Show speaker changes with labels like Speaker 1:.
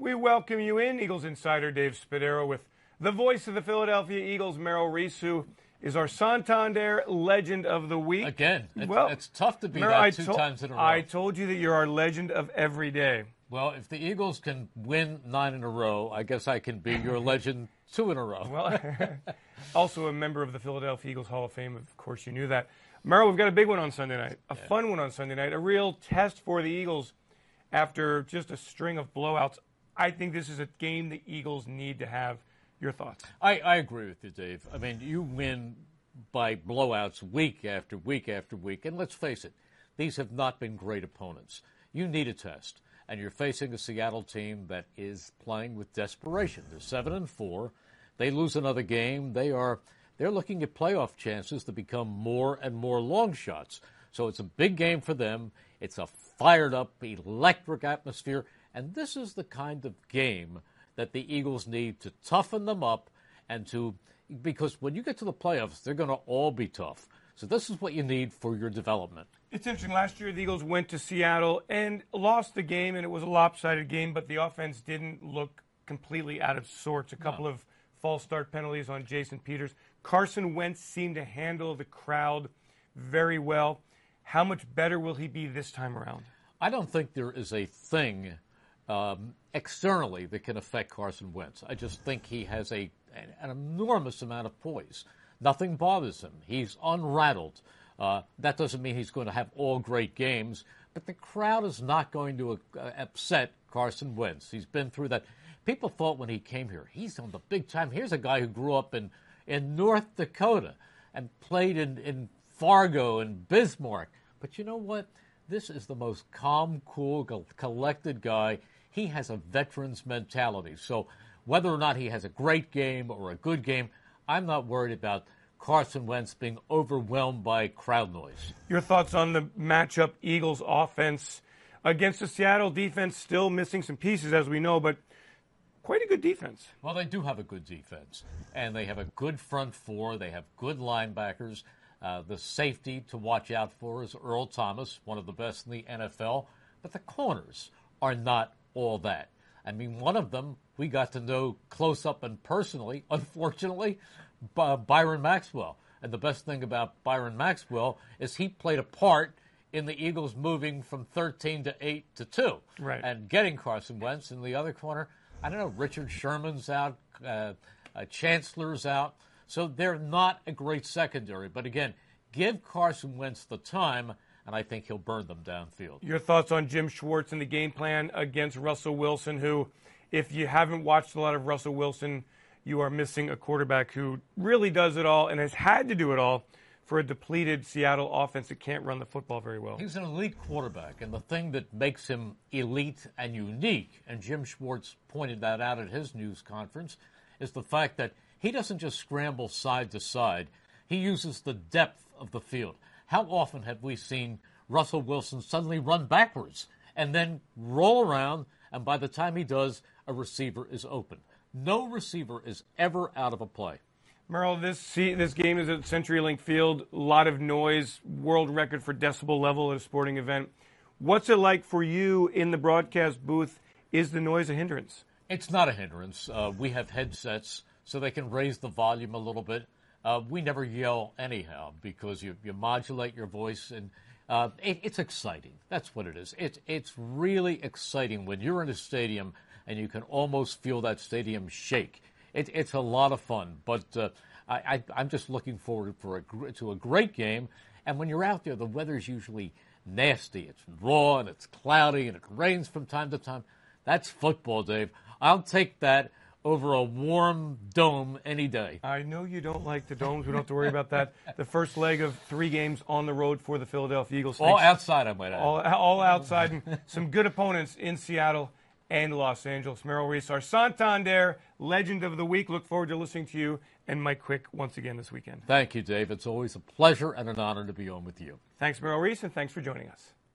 Speaker 1: We welcome you in, Eagles insider Dave Spadaro, with the voice of the Philadelphia Eagles, Merrill Reese, who is our Santander Legend of the Week.
Speaker 2: Again, it's tough to be Merrill, two times in a row.
Speaker 1: I told you that you're our legend of every day.
Speaker 2: Well, if the Eagles can win 9 in a row, I guess I can be your legend 2 in a row.
Speaker 1: Well, also a member of the Philadelphia Eagles Hall of Fame. Of course, you knew that. Merrill, we've got a big one on Sunday night, a fun one on Sunday night, a real test for the Eagles after just a string of blowouts. I think this is a game the Eagles need to have. Your thoughts?
Speaker 2: I agree with you, Dave. I mean, you win by blowouts week after week after week, and let's face it, these have not been great opponents. You need a test, and you're facing a Seattle team that is playing with desperation. They're 7-4. They lose another game. They're looking at playoff chances to become more and more long shots. So it's a big game for them. It's a fired-up, electric atmosphere, and this is the kind of game that the Eagles need to toughen them up because when you get to the playoffs, they're going to all be tough. So this is what you need for your development.
Speaker 1: It's interesting. Last year, the Eagles went to Seattle and lost the game, and it was a lopsided game, but the offense didn't look completely out of sorts. A couple of false start penalties on Jason Peters. Carson Wentz seemed to handle the crowd very well. How much better will he be this time around?
Speaker 2: I don't think there is a thing externally that can affect Carson Wentz. I just think he has an enormous amount of poise. Nothing bothers him. He's unrattled. That doesn't mean he's going to have all great games, but the crowd is not going to upset Carson Wentz. He's been through that. People thought when he came here, he's on the big time. Here's a guy who grew up in North Dakota and played in Fargo and Bismarck. But you know what? This is the most calm, cool, collected guy. He has a veteran's mentality. So whether or not he has a great game or a good game, I'm not worried about Carson Wentz being overwhelmed by crowd noise.
Speaker 1: Your thoughts on the matchup, Eagles offense against the Seattle defense, still missing some pieces, as we know, but quite a good defense.
Speaker 2: Well, they do have a good defense, and they have a good front four. They have good linebackers. The safety to watch out for is Earl Thomas, one of the best in the NFL, but the corners are not all that. I mean, one of them we got to know close up and personally, unfortunately, Byron Maxwell. And the best thing about Byron Maxwell is he played a part in the Eagles moving from 13 to 8 to 2.
Speaker 1: Right.
Speaker 2: And getting Carson Wentz in the other corner. I don't know, Richard Sherman's out, Chancellor's out. So they're not a great secondary. But again, give Carson Wentz the time, and I think he'll burn them downfield.
Speaker 1: Your thoughts on Jim Schwartz and the game plan against Russell Wilson, who, if you haven't watched a lot of Russell Wilson, you are missing a quarterback who really does it all and has had to do it all for a depleted Seattle offense that can't run the football very well.
Speaker 2: He's an elite quarterback, and the thing that makes him elite and unique, and Jim Schwartz pointed that out at his news conference, is the fact that he doesn't just scramble side to side. He uses the depth of the field. How often have we seen Russell Wilson suddenly run backwards and then roll around, and by the time he does, a receiver is open? No receiver is ever out of a play.
Speaker 1: Merrill, this game is at CenturyLink Field. A lot of noise, world record for decibel level at a sporting event. What's it like for you in the broadcast booth? Is the noise a hindrance?
Speaker 2: It's not a hindrance. We have headsets so they can raise the volume a little bit. We never yell anyhow because you modulate your voice, and it's exciting. That's what it is. It's really exciting when you're in a stadium and you can almost feel that stadium shake. It's a lot of fun, but I'm just looking forward to a great game. And when you're out there, the weather's usually nasty. It's raw and it's cloudy and it rains from time to time. That's football, Dave. I'll take that over a warm dome any day.
Speaker 1: I know you don't like the domes. We don't have to worry about that. The first leg of 3 games on the road for the Philadelphia Eagles.
Speaker 2: All outside, I might add.
Speaker 1: All outside, and some good opponents in Seattle and Los Angeles. Merrill Reese, our Santander Legend of the Week. Look forward to listening to you and Mike Quick once again this weekend.
Speaker 2: Thank you, Dave. It's always a pleasure and an honor to be on with you.
Speaker 1: Thanks, Merrill Reese, and thanks for joining us.